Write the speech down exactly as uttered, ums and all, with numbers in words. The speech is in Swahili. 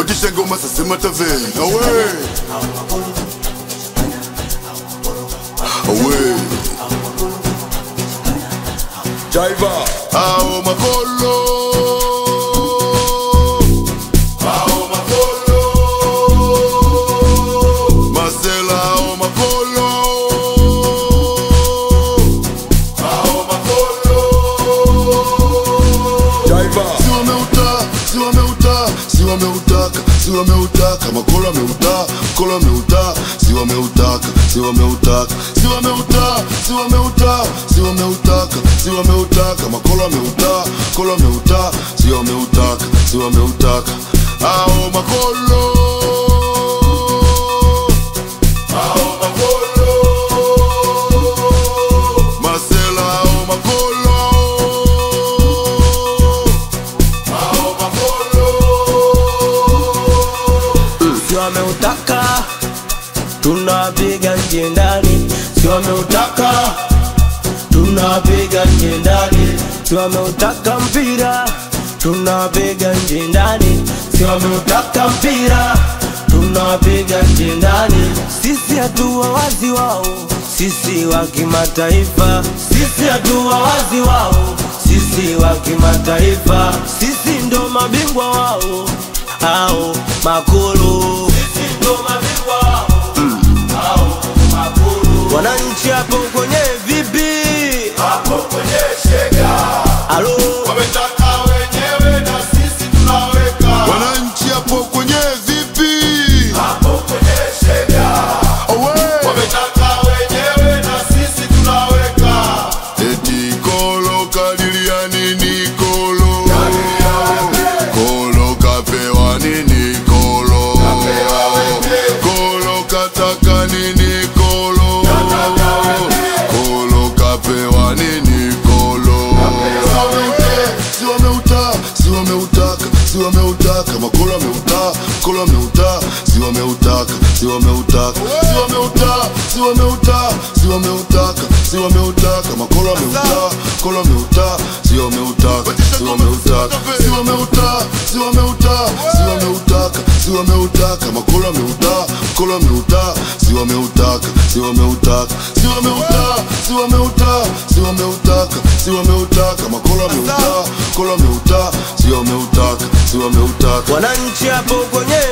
Watisha ngoma sasa matave. Awe. Awe. Jaiva. Ao makolo. Ao makolo. Marcela ao makolo. Ao makolo. Jaiva. Siwa meuta, siwa meuta, siwa meutaka, siwa meutaka, makolo meuta, makolo meuta, siwa meutaka, siwa meutaka, siwa meuta, siwa meuta, siwa meutaka, siwa meutaka, makolo meuta, makolo meuta, siwa meutaka, siwa meutaka, ao makolo, ao makolo, Marcela ao makolo, ao makolo. Siwa meutaka, tunapiga nje ndani. Siwa meutaka, tunapiga nje ndani. Siwa meutaka mpira, tunapiga nje ndani. Siwa meutaka mpira, tunapiga nje ndani. Sisi hatuwa wazi wao, sisi wa kimataifa. Sisi hatuwa wazi wao, sisi wa kimataifa. Sisi ndo mabingwa wao, hao makulu. Sisi ndo mabingwa wao, hao makulu. Wananchi hapo kwenye vipi? Hapo kwenye shega. Alo, Wametaka wenyewe na sisi tunaweka. Wananchi hapo kwenye vipi? Hapo kwenye shega. Awe. Wametaka wenyewe na sisi tunaweka. Eti kolo kadiria nini kolo? Kolo kapewa nini kolo? Kolo kataka nini kolo? Kolo kapewa nini kolo? Siwa meuta, siwa meutaka, siwa meutaka, makolo meuta, makolo meuta, siwa meutaka, siwa meutaka, siwa meuta, siwa meuta, siwa meutaka, siwa meutaka, makolo meuta, makolo meuta, siwa meutaka, siwa meutaka, siwa meuta, siwa meuta, siwa meutaka, siwa meutaka, makolo meuta, makolo meuta, siwa meutaka, siwa meutaka, siwa meuta, siwa meuta, siwa meutaka, siwa meutaka, makolo meuta, makolo meuta, siwa meutaka, siwa meutaka. wananchi hapo kwenye